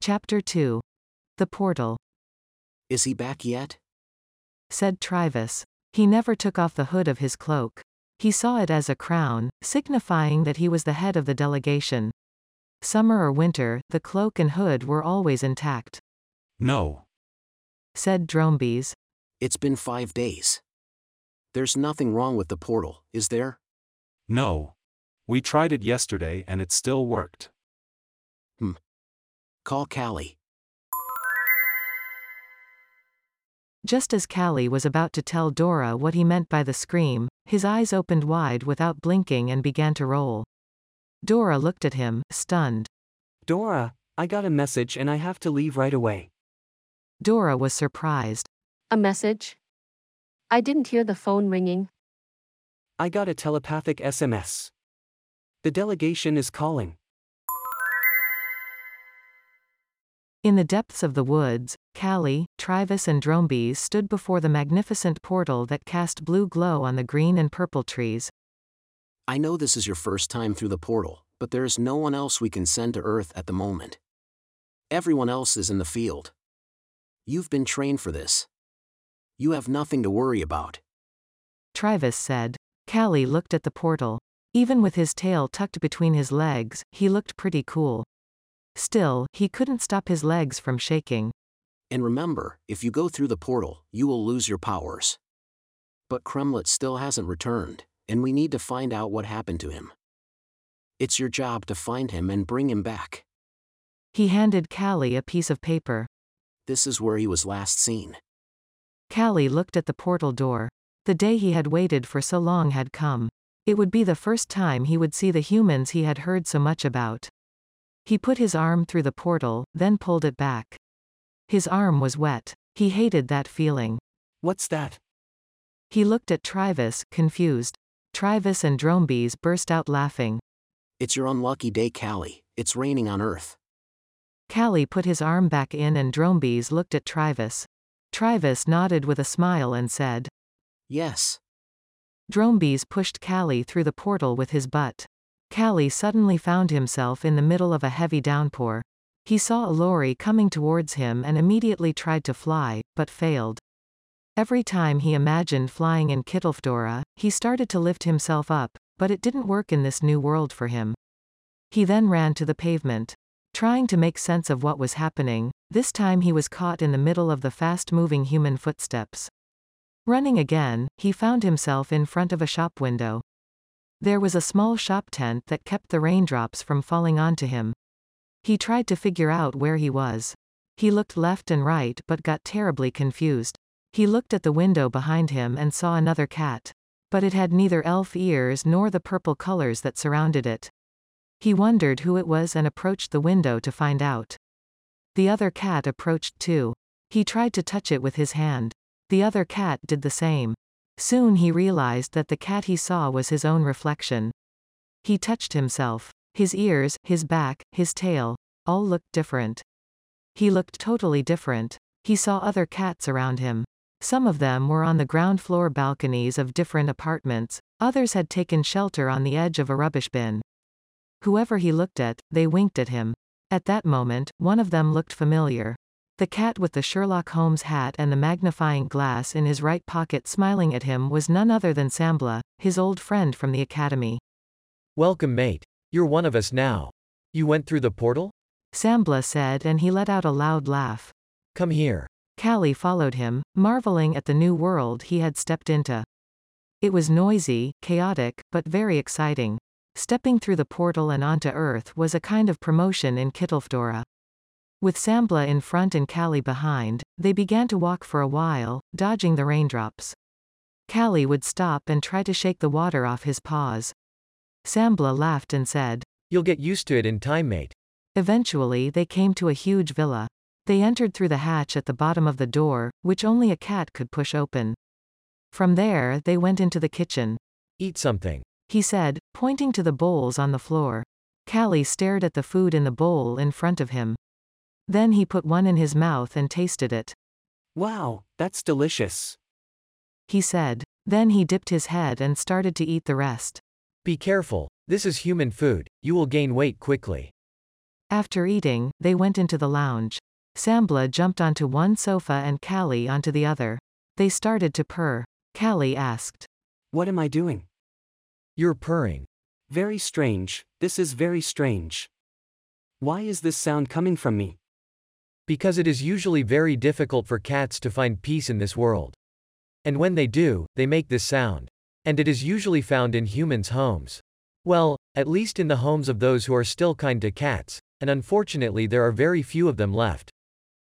Chapter 2. The Portal. Is he back yet? Said Travis. He never took off the hood of his cloak. He saw it as a crown, signifying that he was the head of the delegation. Summer or winter, the cloak and hood were always intact. No. Said Drombes. It's been 5 days. There's nothing wrong with the portal, is there? No. We tried it yesterday and it still worked. Call Callie. Just as Callie was about to tell Dora what he meant by the scream, his eyes opened wide without blinking and began to roll. Dora looked at him, stunned. Dora, I got a message and I have to leave right away. Dora was surprised. A message? I didn't hear the phone ringing. I got a telepathic SMS. The delegation is calling. In the depths of the woods, Callie, Travis and Drombes stood before the magnificent portal that cast blue glow on the green and purple trees. I know this is your first time through the portal, but there is no one else we can send to Earth at the moment. Everyone else is in the field. You've been trained for this. You have nothing to worry about. Travis said. Callie looked at the portal. Even with his tail tucked between his legs, he looked pretty cool. Still, he couldn't stop his legs from shaking. And remember, if you go through the portal, you will lose your powers. But Kremlet still hasn't returned, and we need to find out what happened to him. It's your job to find him and bring him back. He handed Callie a piece of paper. This is where he was last seen. Callie looked at the portal door. The day he had waited for so long had come. It would be the first time he would see the humans he had heard so much about. He put his arm through the portal, then pulled it back. His arm was wet. He hated that feeling. What's that? He looked at Travis, confused. Travis and Drombes burst out laughing. It's your unlucky day, Callie. It's raining on Earth. Callie put his arm back in and Drombes looked at Travis. Travis nodded with a smile and said, Yes. Drombes pushed Callie through the portal with his butt. Callie suddenly found himself in the middle of a heavy downpour. He saw a lorry coming towards him and immediately tried to fly, but failed. Every time he imagined flying in Kittelfdora, he started to lift himself up, but it didn't work in this new world for him. He then ran to the pavement. Trying to make sense of what was happening, this time he was caught in the middle of the fast-moving human footsteps. Running again, he found himself in front of a shop window. There was a small shop tent that kept the raindrops from falling onto him. He tried to figure out where he was. He looked left and right but got terribly confused. He looked at the window behind him and saw another cat. But it had neither elf ears nor the purple colors that surrounded it. He wondered who it was and approached the window to find out. The other cat approached too. He tried to touch it with his hand. The other cat did the same. Soon he realized that the cat he saw was his own reflection. He touched himself. His ears, his back, his tail, all looked different. He looked totally different. He saw other cats around him. Some of them were on the ground floor balconies of different apartments, others had taken shelter on the edge of a rubbish bin. Whoever he looked at, they winked at him. At that moment, one of them looked familiar. The cat with the Sherlock Holmes hat and the magnifying glass in his right pocket smiling at him was none other than Sambla, his old friend from the academy. Welcome, mate. You're one of us now. You went through the portal? Sambla said, and he let out a loud laugh. Come here. Callie followed him, marveling at the new world he had stepped into. It was noisy, chaotic, but very exciting. Stepping through the portal and onto Earth was a kind of promotion in Kittelfdora. With Sambla in front and Callie behind, they began to walk for a while, dodging the raindrops. Callie would stop and try to shake the water off his paws. Sambla laughed and said, You'll get used to it in time, mate. Eventually they came to a huge villa. They entered through the hatch at the bottom of the door, which only a cat could push open. From there they went into the kitchen. Eat something. He said, pointing to the bowls on the floor. Callie stared at the food in the bowl in front of him. Then he put one in his mouth and tasted it. Wow, that's delicious. He said. Then he dipped his head and started to eat the rest. Be careful. This is human food. You will gain weight quickly. After eating, they went into the lounge. Sambla jumped onto one sofa and Callie onto the other. They started to purr. Callie asked. What am I doing? You're purring. Very strange, this is very strange. Why is this sound coming from me? Because it is usually very difficult for cats to find peace in this world. And when they do, they make this sound. And it is usually found in humans' homes. Well, at least in the homes of those who are still kind to cats, and unfortunately there are very few of them left.